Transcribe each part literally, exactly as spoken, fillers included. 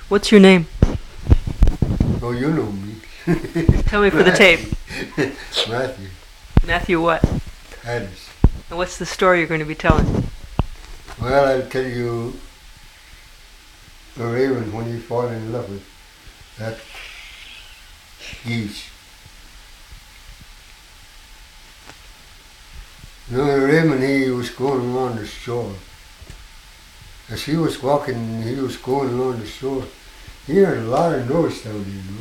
What's your name? Oh, you know me. Tell me for the tape. Matthew. Matthew what? Harris. And what's the story you're going to be telling? Well, I'll tell you a raven when he fall in love with that geese. You know, the raven, he was going along the shore. As he was walking, he was going along the shore. He heard a lot of noise down there, you know.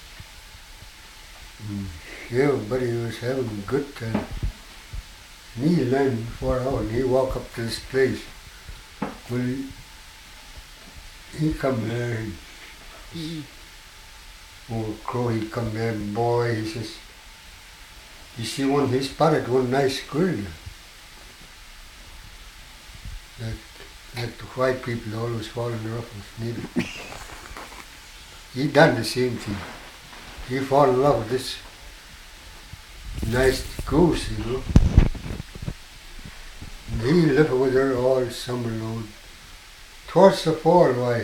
Mm. Everybody was having a good time. And he landed far out and he walked up to this place. Well, he, he come there and mm. old crow, he come there and boy, he says, you see one, he spotted one nice girl. Like, like the white people always fall in the rough with needle. He done the same thing. He fall in love with this nice goose, you know. And he lived with her all summer long. Towards the fall, why?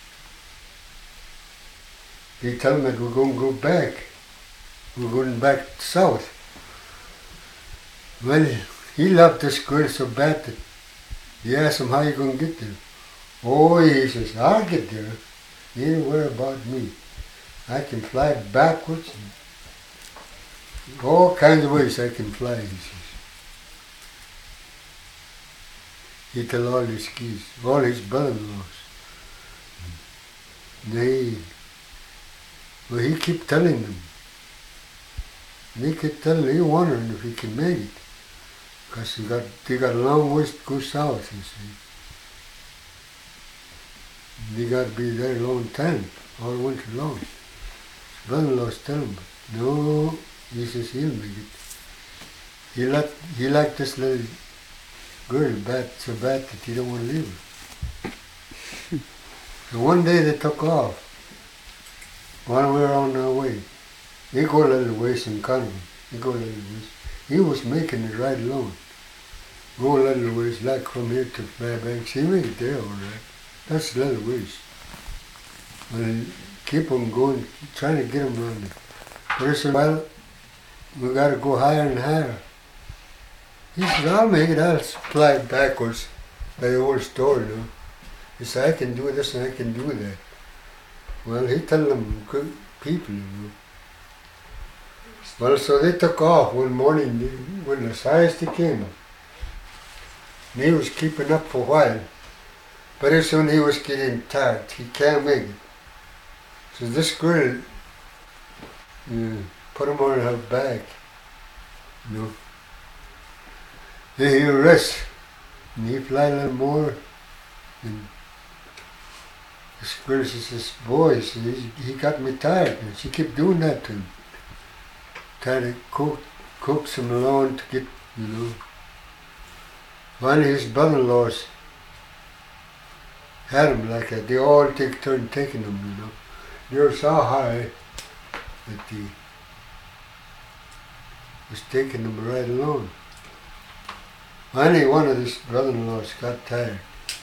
He tell me that we're going to go back. We're going back south. Well, he loved this girl so bad that he asked him, how you going to get there? Oh, he says, I'll get there. You ain't worry about me. I can fly backwards. All kinds of ways I can fly, he says. He tell all his kids, all his brother-in-laws. They, well, he keep telling them. And he kept telling, he wondering if he can make it. Because he got, they got a long ways to go south, you see. And they got to be there a long time, all winter long. His brother-in-law's telling him, but no, he says he'll make it. He liked, he liked this little girl bad, so bad that he don't want to leave her. So one day they took off. While we were on our way, they go a little ways in Conway. They go a little ways. He was making it right along. Go a little ways, like from here to Fairbanks. He made it there all right. That's a little ways. Well, keep on going, trying to get him around it. But I said, well, we got to go higher and higher. He said, I'll make it. I'll fly backwards by the old story, you know. He said, I can do this and I can do that. Well, he tell them good people, you know. Well, so they took off one morning when as high as they came. And he was keeping up for a while. But as soon as he was getting tired, he can't make it. So this girl uh, put him on her back, you know. Then he rest, and he fly a little more. And this girl, she says, boy, she, he got me tired. And she kept doing that to him. Trying to coax, coax him along to get, you know. Finally, his brother-in-laws had him like that. They all take turn taking him, you know. They were so high that he was taking them right along. Finally, one of his brother-in-laws got tired.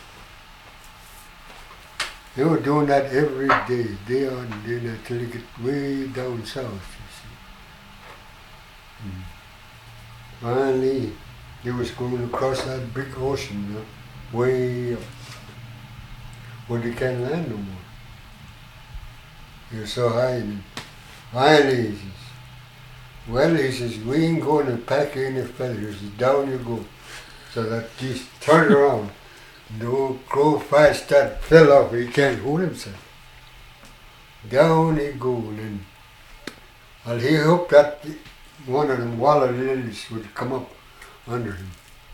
They were doing that every day, day on day until they get way down south, you see. Mm. Finally, they was going across that big ocean, you know, way up, where they can't land no more. They were so high. And finally, he says, well, he says, we ain't going to pack you in your feathers. He says, down you go. So that geese turned around. The old crow fast that fell off. He can't hold himself. Down he go. And then, well, he hoped that one of them water lilies would come up under him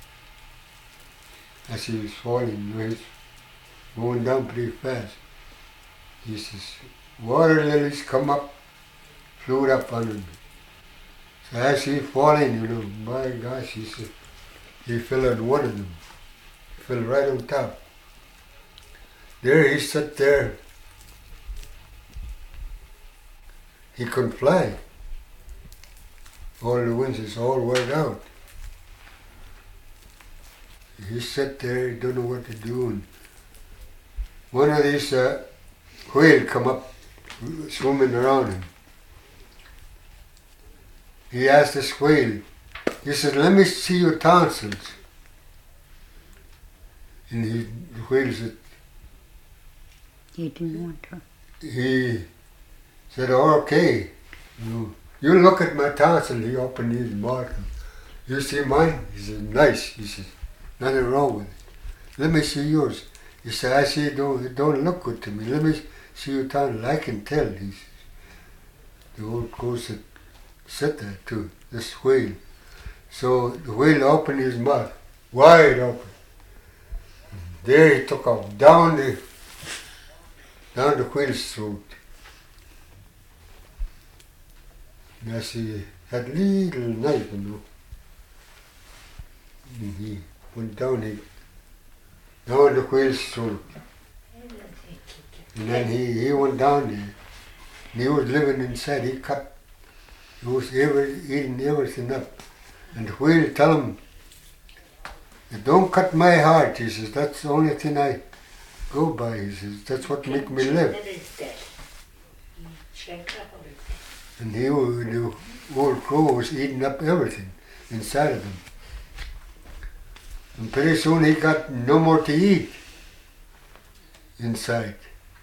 as he was falling. You know, he's going down pretty fast. He says, water lilies come up, float up under me. So as he falling, you know, my gosh, he said, he fell on one of them. He fell right on top. There he sat there. He couldn't fly. All the wings is all wore out. He sat there, he don't know what to do. And one of these uh, whale come up swimming around him. He asked this whale, he said, let me see your tonsils. And he, the whale said, He didn't want to. he said, oh, okay, you, you look at my tonsil. He opened his mouth. You see mine? He said, nice. He said, nothing wrong with it. Let me see yours. He said, I see it don't, it don't look good to me. Let me see your tonsil. I can tell. He says, the old ghost said, said that to this whale. So the whale opened his mouth, wide open. There he took off down the down the whale's throat. And as he had little knife, you know, and he went down he down the whale's throat. And then he, he went down there. And he was living inside. He cut, he was ever, eating everything up. And the whale tell him, don't cut my heart. He says, that's the only thing I go by. He says, that's what make me live. And he, the old crow was eating up everything inside of him. And pretty soon he got no more to eat inside.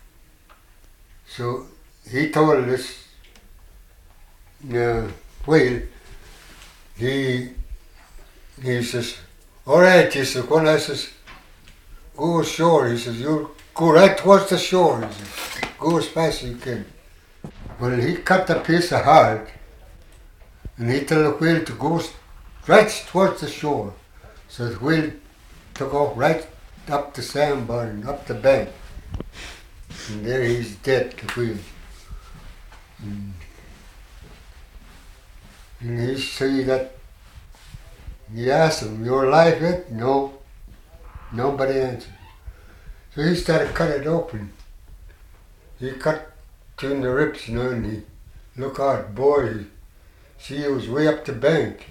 So he told this uh, whale, he, he says, all right, he says, when I says, go ashore, he says, you go right towards the shore, he says, go as fast as you can. Well, he cut a piece of heart, and he told the whale to go right towards the shore. So the whale took off right up the sandbar and up the bank. And there he's dead, the whale. And, and he see that, he asked him, your life yet? No. Nobody answered. So he started cut it open. He cut between the ribs, you know, and he look out, boy, he, see he was way up the bank.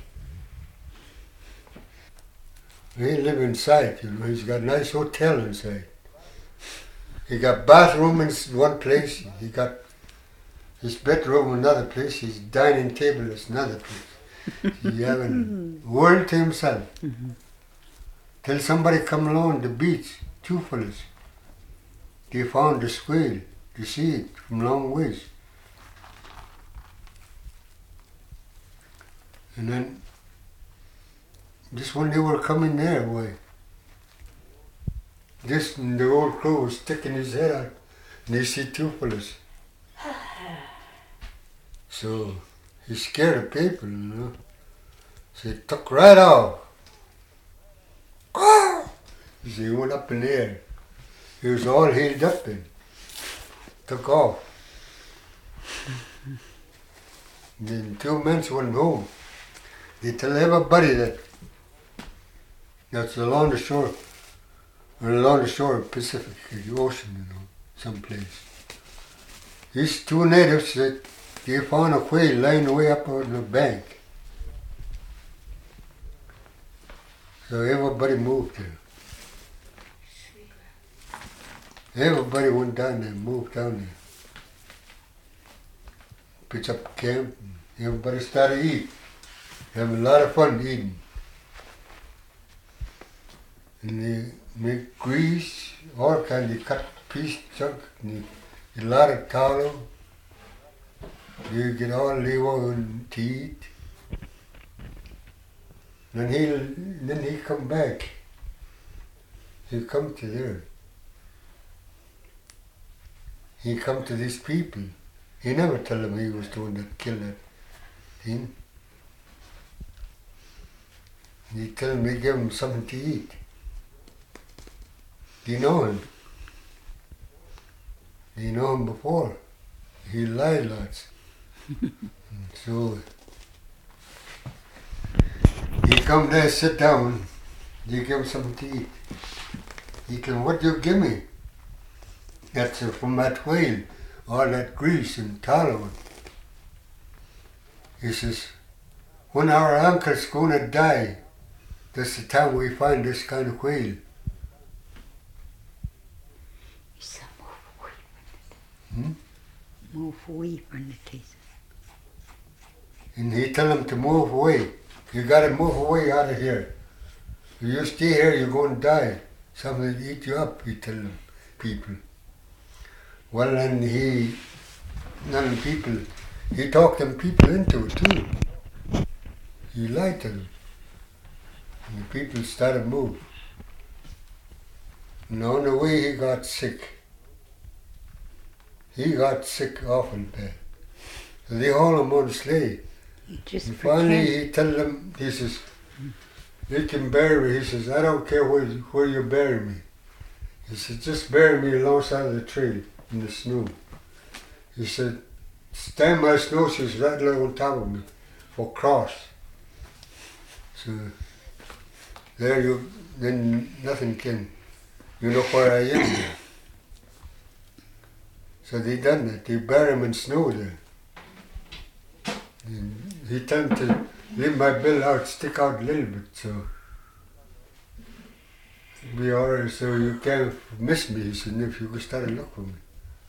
He live inside, you know, he's got a nice hotel inside. He got bathroom in one place, he got his bedroom in another place, his dining table is another place. He having world to himself. Mm-hmm. Till somebody come along the beach, two fellas. They found this whale, to see it from long ways. And then, just when they were coming their way, this and the old crow was sticking his head out, and they see two fellas. So he scared the people, you know. So he took right off. So he went up in the air. He was all healed up then. Took off. And then two men went home. They tell everybody that that's along the shore, or along the shore of Pacific, the ocean, you know, someplace. These two natives that they found a whale lying way up on the bank. So everybody moved there. Everybody went down there, moved down there. Pitched up camp, and everybody started eating. Having a lot of fun eating. And they make grease, all kinds, they cut piece, chunk, and they, a lot of tallow. You get all liver and to eat. Then he then he come back. He come to there. He come to these people. He never tell them he was the one that killed that thing. He tell them he give him something to eat. Do you know him? Do you know him before? He lied lots. So he come there, sit down, you give him something to eat. He tell him, what do you give me? That's uh, from that whale, all that grease and tallow. He says, when our uncle's gonna die, that's the time we find this kind of whale. Hmm? Move away from the teeth. And he tell him to move away. You gotta move away out of here. If you stay here, you're going to die. Something will eat you up, he tell them, people. Well, then he, none of the people, he talked them people into it too. He lied to them. And the people started moving. And on the way he got sick. He got sick awful bad. So they hauled him on a sleigh. You just And finally pretend. he tell them, he says, you can bury me. He says, I don't care where, where you bury me. He said, just bury me alongside of the tree in the snow. He said, stand my snowshoes right there on top of me for cross. So there you, then nothing can, you know where I am there. So they done that. They bury him in snow there. And he told me to leave my bill out, stick out a little bit, so be alright, so you can't miss me. He said, if you could start to look for me.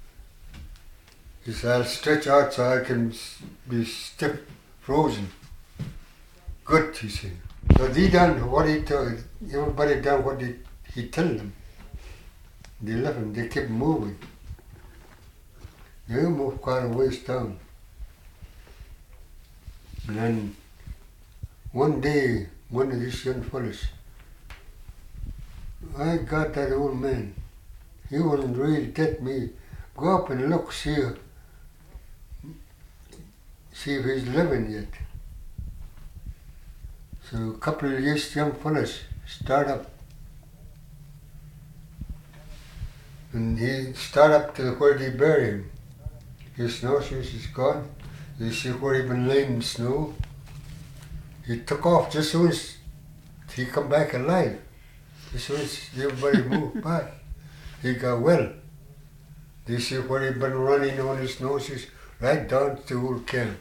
He said, I'll stretch out so I can be stiff, frozen. Good, he said. So they done what he told, everybody done what he, he told them. They left him, they kept moving. They moved quite a ways down. And then one day, one of these young fellas, I got that old man. He wasn't really dead. Me, go up and look, see, see if he's living yet. So a couple of these young fellas start up, and he start up to where they bury him. His snowshoes is gone. You see where he been laying in the snow. He took off just as soon as he come back alive. As soon as everybody moved back, he got well. They see where he been running on his snowshoes right down to the old camp.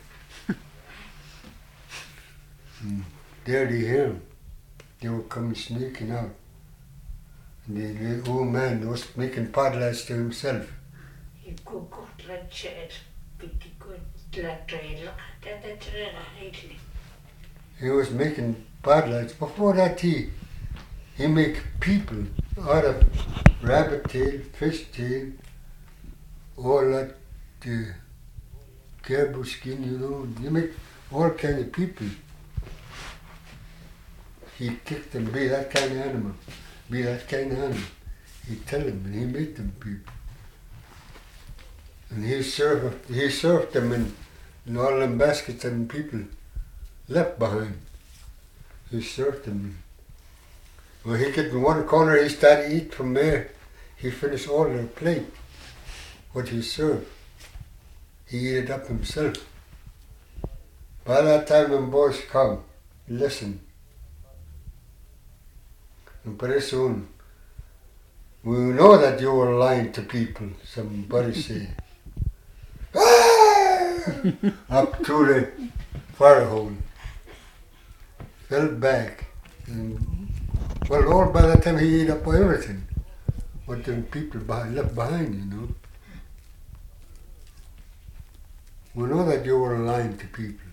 And there they hear him. They were coming sneaking out. And the, the old man was making potlatch to himself. You go go to the chair, pick good la trail, look at the trail lately. He was making potlatch. Before that, he he make people out of rabbit tail, fish tail, all that uh, caribou skin, you know. He make all kind of people. He kicked them, be that kind of animal, be that kind of animal. He tell them, and he made them people. And he served, he served them in, in all them baskets and people left behind. He served them. Well, he get in one corner, he started to eat from there. He finished all their plate, what he served. He ate it up himself. By that time, them boys come, listen. And pretty soon, we know that you were lying to people, somebody said. Up through the fire hole. Fell back. And, well, all by the time he ate up everything. What them people behind, left behind, you know. We know that you were lying to people.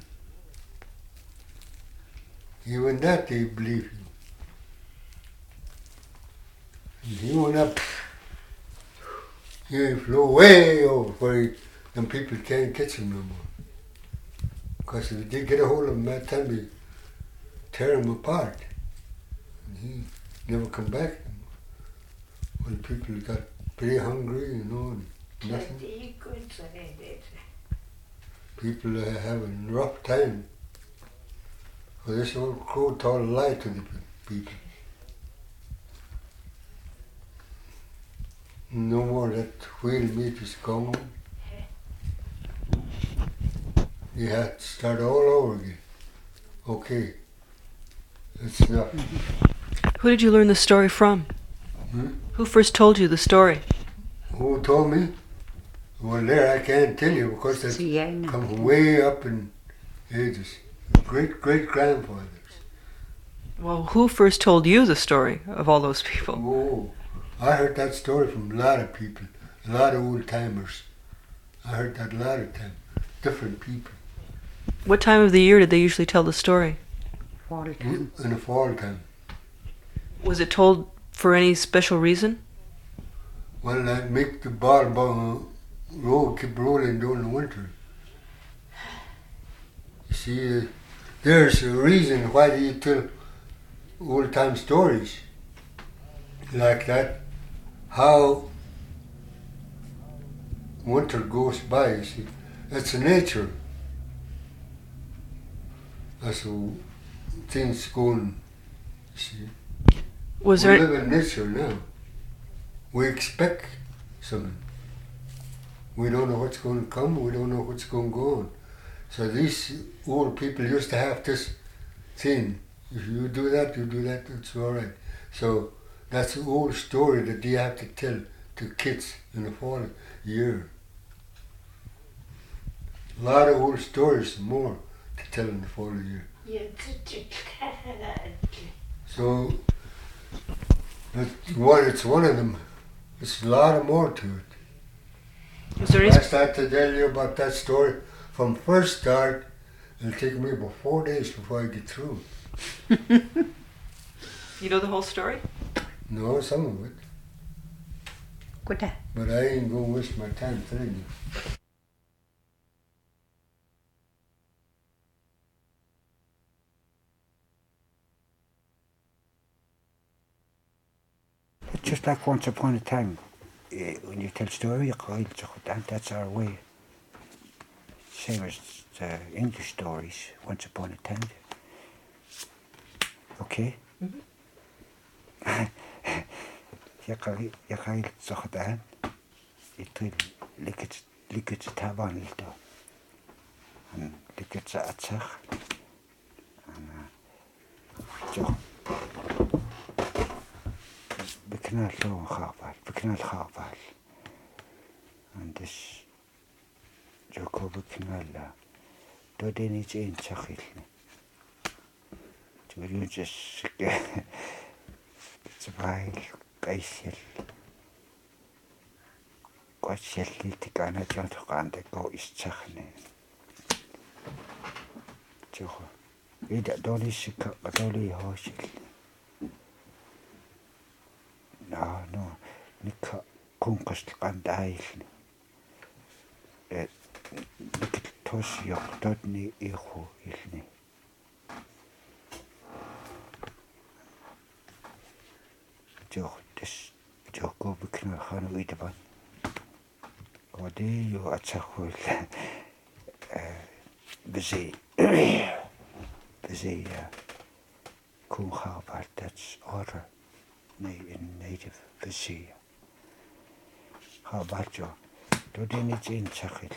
Even that they believe you. And he went up. He flew way over where he, them people can't catch him no more. Because if they get a hold of him that time, they tear him apart. And he never come back anymore. When people got pretty hungry, you know, and nothing. Pretty good, so they did. People are having a rough time. Well, this old crow told a lie to the people. No more that whale meat is gone. You have to start all over again. Okay. That's enough. Who did you learn the story from? Hmm? Who first told you the story? Who told me? Well, there I can't tell you because that's See, I know. come way up in ages. Great great grandfathers. Well, who first told you the story of all those people? Oh, I heard that story from a lot of people, a lot of old timers. I heard that a lot of times. Different people. What time of the year did they usually tell the story? Fall time. In the fall time. Was it told for any special reason? Well, that make the ball ball roll keep rolling during the winter. You see, uh, there's a reason why they tell old time stories like that. How winter goes by, you see. It's nature. That's how things going, you see. Was we there live in nature now. We expect something. We don't know what's going to come, we don't know what's going to go on. So these old people used to have this thing. If you do that, you do that, it's all right. So that's an old story that they have to tell to kids in the fall year. A lot of old stories, more to tell in the fall year. So that's one, it's one of them. There's a lot more to it. was there any If I start to tell you about that story from first start, it'll take me about four days before I get through. You know the whole story? No, some of it. Good. But I ain't gonna waste my time telling you. It's just like once upon a time, uh, when you tell story, that's our way. Same as the English stories, once upon a time. Okay? Yakail Sohdan, it will lick it, lick it taban little. And lick it at Sach. And so. Beknal lo khabal, beknal khabal. And this Joko beknal la. Do they need in Chachil? To you just it's a while, Gaishel. Gaishel, Tikana, Jonathan, the go is Chachne. Joko. Either Dolly Shika, Dolly Hoshil. No, no, Nika Kunkast and Dail. Nik Tosh Yok Dodney Iho Ilni. Jo, this Joko Bukina Hanu Itaban. Or do you at Sahul busy busy Kunhabat, that's order. In native Vizier. How about you? Do they need in Chachil?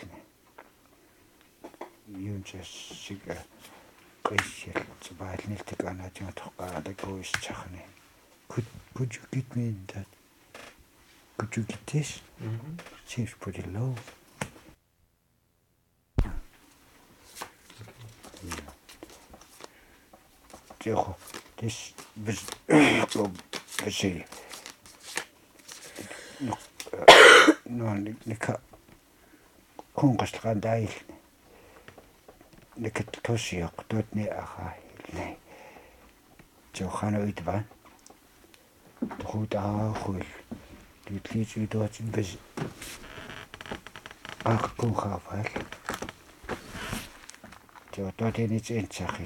You just see a Gracial, it's about Niltigana, Jonathan, the ghost Chachne. Could could you get me in that? Could you get this? Mm-hmm. Seems pretty low. Yeah. This was Vizier. No, no, Nika Kungastan Dail. Nika Tosiok, Dotney Aha, Nay. Johano Itvan. Goed Ahul. Dit liet u dat in Vizier. Ach, Kungaval. Jo, dat is niet in Chachil.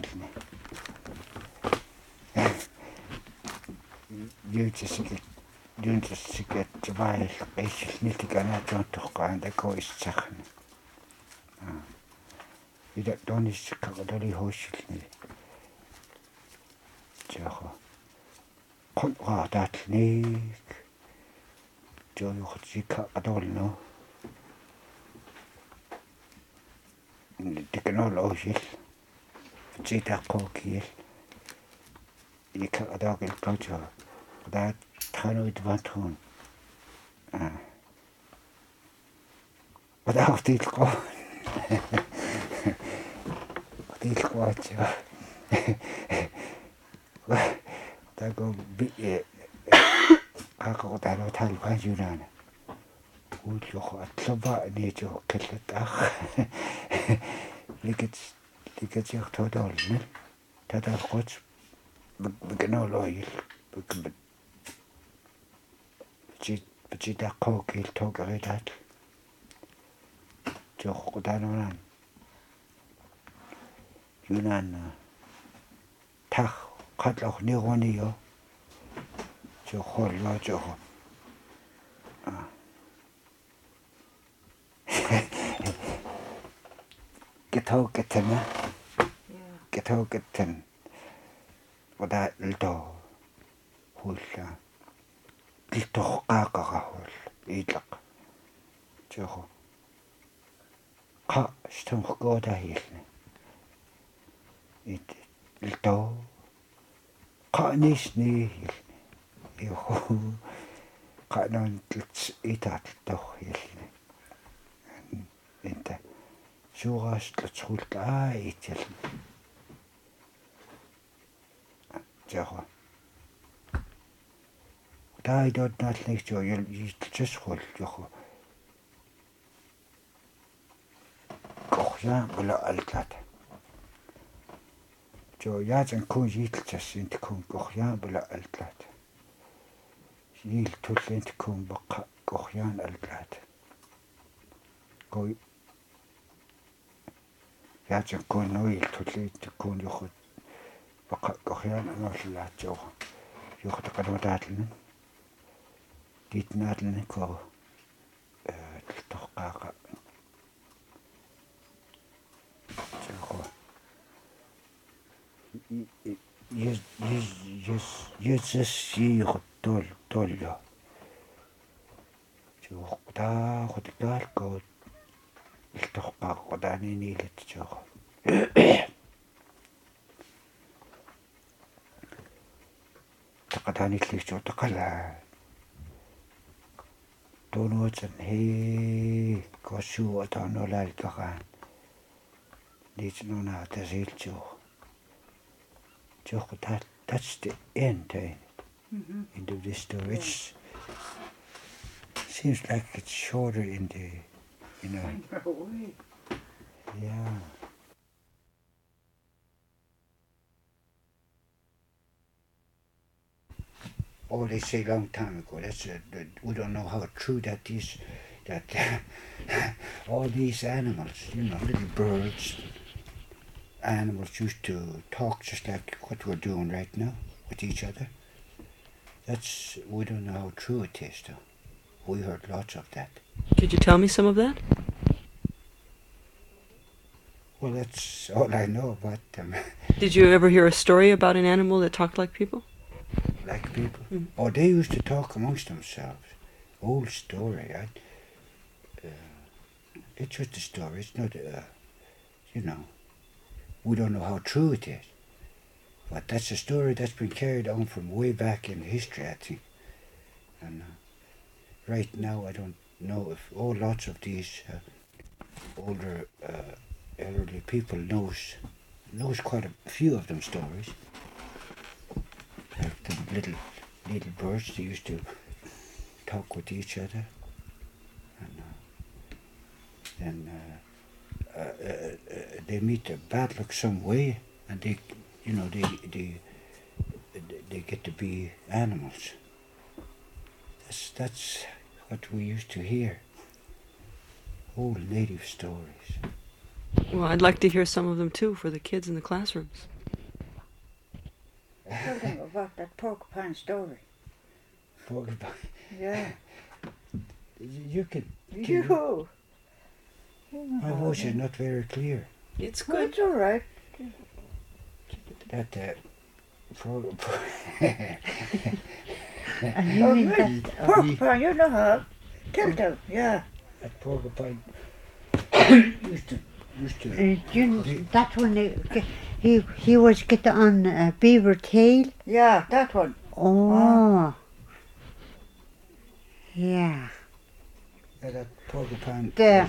You just get, you just get to buy a significant amount of kind that goes second. You don't need to cover the host. Joe, oh, that neck. Joe, you could see I don't know. The canal ocean. See that cocky. You can't a dog in culture. That kind of one uh, without this go. This watch. That go be a go that hotel by you. ууллуха атлава нээжо кэллатаа ликэт ликэтиах тоодоолна татаалгоч бгэнолойл бг чи бжидаққоокил тоогерилаат жоққутаанунан юнан тах qatlaq niruaniyo joqollo joqo getaugetten getaugetten oda ildo hulla iltoqqaaqarahul iilaq joqo qa stumqoodahiilni it ildo qaanisni ihu qaanon tlits itaattorhilni inta suuraastlatsrultaa itjalni jaqa taidotnaalligtu yiltsasrul joqa qorja ulla altat jo yaatan kun yiltsasint kun qorja ulla altat yil tullint kun baqa qorjaan altat koi yaatan kun noil tullint kun joqa baqa qorjaan anollaat joqa joqa taqaluutaatlun ditnaatlun ko eh toqqaaqa joqa yes yes yes yes yes siir tol tollo jo ta hotel ko iltoqqaaqodaani niilat jo taqataani illicho taqala tonuutsan hei kossu atanolaalqaqaan niitnuna tasilcho Joke, that, that's the end to it, mm-hmm. into this story. It seems like it's shorter in the, you know. Yeah. Oh, they say long time ago. That's a, that we don't know how true that is. That all these animals, you know, little birds. Animals used to talk just like what we're doing right now with each other. That's, we don't know how true it is though. We heard lots of that. Could you tell me some of that? Well, that's all I know about them. Did you ever hear a story about an animal that talked like people? Like people? Mm. Oh, they used to talk amongst themselves. Old story. I, uh, it's just a story. It's not, uh, you know. We don't know how true it is. But that's a story that's been carried on from way back in history, I think. And uh, right now I don't know if oh, lots of these uh, older uh, elderly people knows knows quite a few of them stories. Like the little little birds, they used to talk with each other. And uh, then uh, Uh, uh, uh, they meet a bad luck some way, and they, you know, they they they get to be animals. That's that's what we used to hear. Old native stories. Well, I'd like to hear some of them too for the kids in the classrooms. Tell them about that porcupine story. Porcupine. Yeah. You can. You. My voice is not very clear. It's Well, good. it's all right. That uh, for, And you mean that porcupine, you know how. Tell them, yeah. that porcupine used to used to. Uh, you, that one, uh, he he was get on a beaver tail. Yeah, that one. Oh. Yeah. Yeah, that porcupine. The.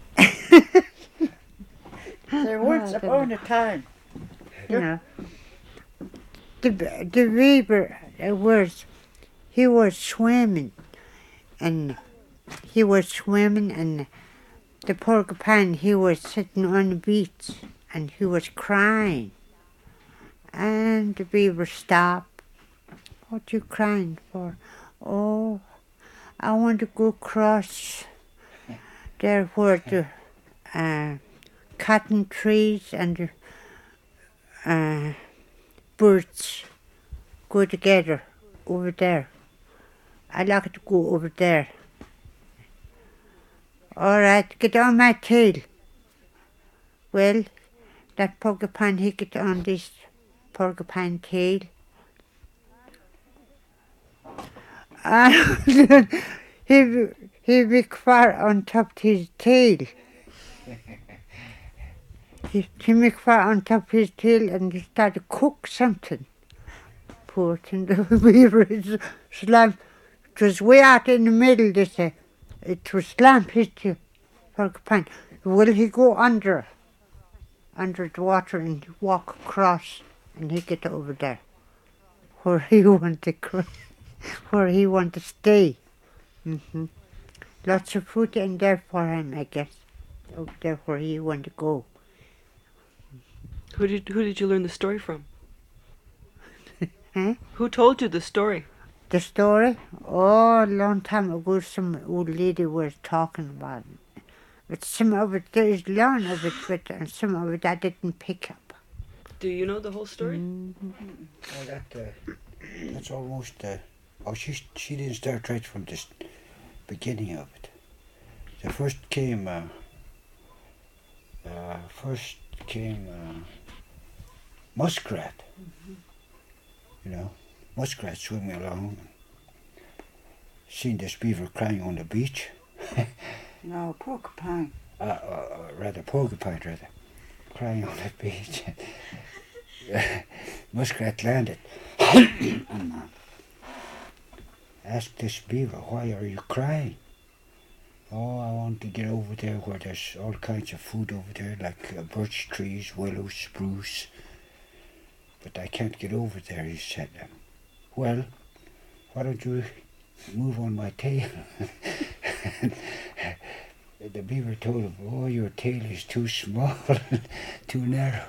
There once upon a time. You know, the the beaver uh, was he was swimming, and he was swimming, and the porcupine, he was sitting on the beach, and he was crying. And the beaver stopped. What you crying for? Oh, I want to go across there where the uh, cotton trees and the uh, birds go together over there. I like to go over there. All right, get on my tail. Well, that porcupine, he get on this porcupine tail. And he, he be far on top of his tail. He, he make far on top of his tail and he start to cook something. Poor thing, the beaver is slam. It was way out in the middle, they say. It was slam hit the porcupine. Will he go under? Under the water and walk across and he get over there. Where he want to cr- where he want to stay. Mm-hmm. Lots of food in there for him, I guess. Over there where he want to go. Who did who did you learn the story from? Huh? Who told you the story? The story? Oh, a long time ago, some old lady was talking about it. But some of it, there is learn of it, but and some of it I didn't pick up. Do you know the whole story? Mm-hmm. Well, that, uh, that's almost, uh, oh, she, she didn't start right from the beginning of it. The first came, uh, uh, first came uh, muskrat, mm-hmm. you know, muskrat swimming along, seen this beaver crying on the beach. No, porcupine. Uh, uh, rather, porcupine, rather, crying on the beach. Muskrat landed and uh, asked this beaver, why are you crying? Oh, I want to get over there where there's all kinds of food over there, like uh, birch trees, willow, spruce. But I can't get over there, he said. Well, why don't you move on my tail? The beaver told him, oh, your tail is too small, too narrow.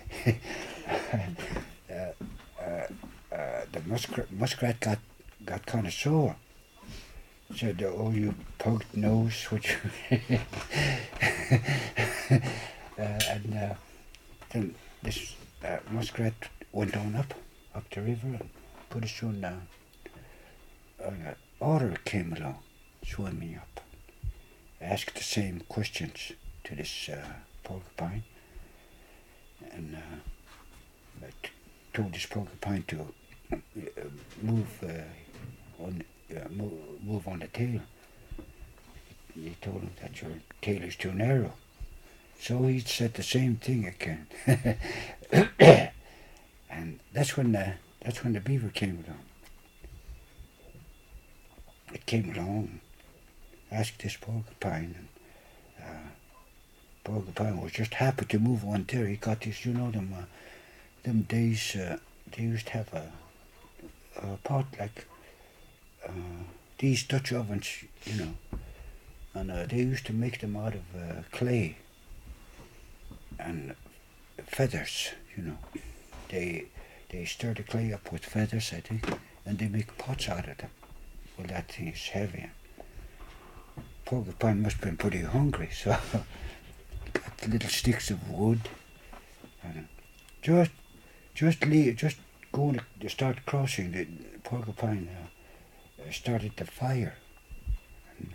uh, uh, uh, the muskrat, muskrat got, got kind of sore. Said, oh, you poked nose, which uh, and uh, then this uh, muskrat went on up, up the river, and pretty soon uh, an otter came along, swimming up, asked the same questions to this uh, porcupine, and uh, t- told this porcupine to uh, move uh, on. Uh, move, move on the tail. He told him that your tail is too narrow. So he said the same thing again. And that's when the, that's when the beaver came along. It came along, asked this porcupine, and uh, porcupine was just happy to move on there. He got this, you know, them, uh, them days, uh, they used to have a, a pot like Uh, these Dutch ovens, you know, and uh, they used to make them out of uh, clay and feathers, you know. They they stir the clay up with feathers, I think, and they make pots out of them. Well, that thing is heavy. Porcupine must have been pretty hungry, so got little sticks of wood and just just leave, just go and start crossing the porcupine. Uh, started the fire. And,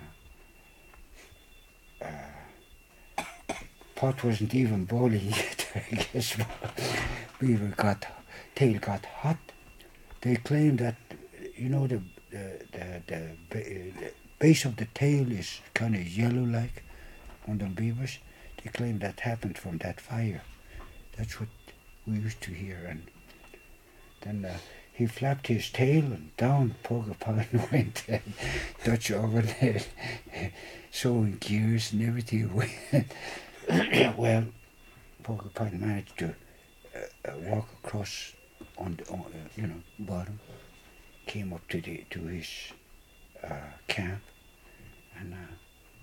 uh, uh, pot wasn't even boiling yet, I guess. Beaver got, tail got hot. They claim that, you know, the the, the, the, the base of the tail is kind of yellow-like on the beavers. They claim that happened from that fire. That's what we used to hear. And then uh, he flapped his tail and down porcupine went. And Dutch oven, sewing gears and everything went. Well, porcupine managed to uh, uh, walk across on the, on, uh, you know, bottom, came up to the to his uh, camp, And uh,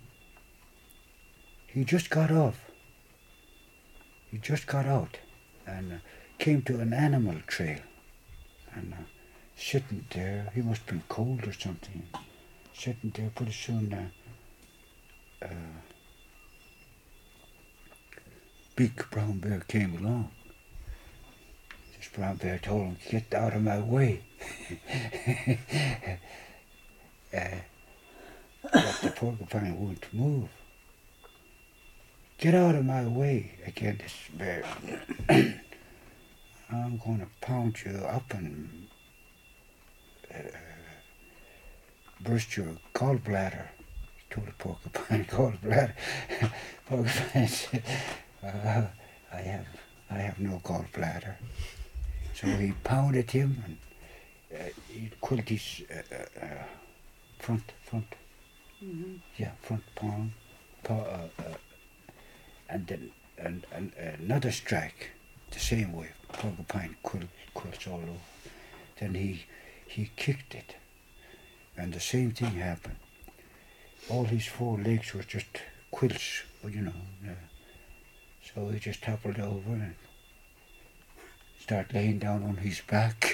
he just got off. He just got out and uh, came to an animal trail. And uh, sitting there, he must have been cold or something. Sitting there, pretty soon, uh, uh, big brown bear came along. This brown bear told him, "Get out of my way." uh, but the porcupine wouldn't move. "Get out of my way," again this bear. "I'm going to pound you up and uh, burst your gallbladder." He told the porcupine, "Gallbladder." Porcupine said, uh, I have I have no gallbladder. So he pounded him and uh, he quilled his uh, uh, front, front, mm-hmm. yeah, front palm, paw, uh, uh, and then and, and another strike, the same way. Porcupine quill, quills all over. Then he he kicked it, and the same thing happened. All his four legs were just quills, you know. Uh, so he just toppled over and started laying down on his back.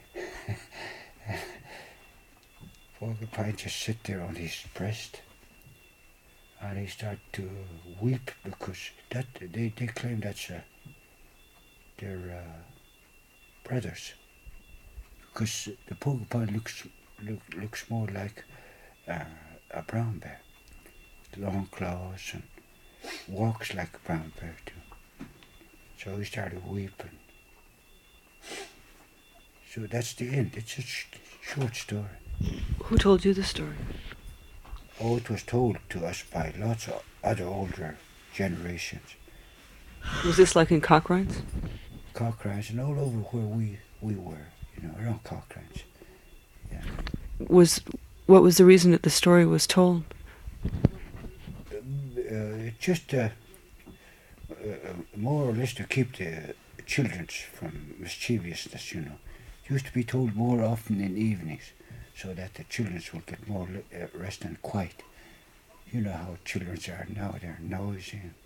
Porcupine just sit there on his breast, and he started to weep because that they, they claim that's uh, their uh, brothers. Because the porcupine looks look, looks more like uh, a brown bear, long claws, and walks like a brown bear too. So he started weeping. So that's the end. It's a sh- short story. Who told you the story? Oh, it was told to us by lots of other older generations. Was this like in Cochrane? Cochrane and all over where we, we were, you know, around Cochrane. Yeah. Was what was the reason that the story was told? Uh, just uh, uh, more or less to keep the children from mischievousness, you know. It used to be told more often in evenings so that the children will get more uh, rest and quiet. You know how children are now, they're noisy.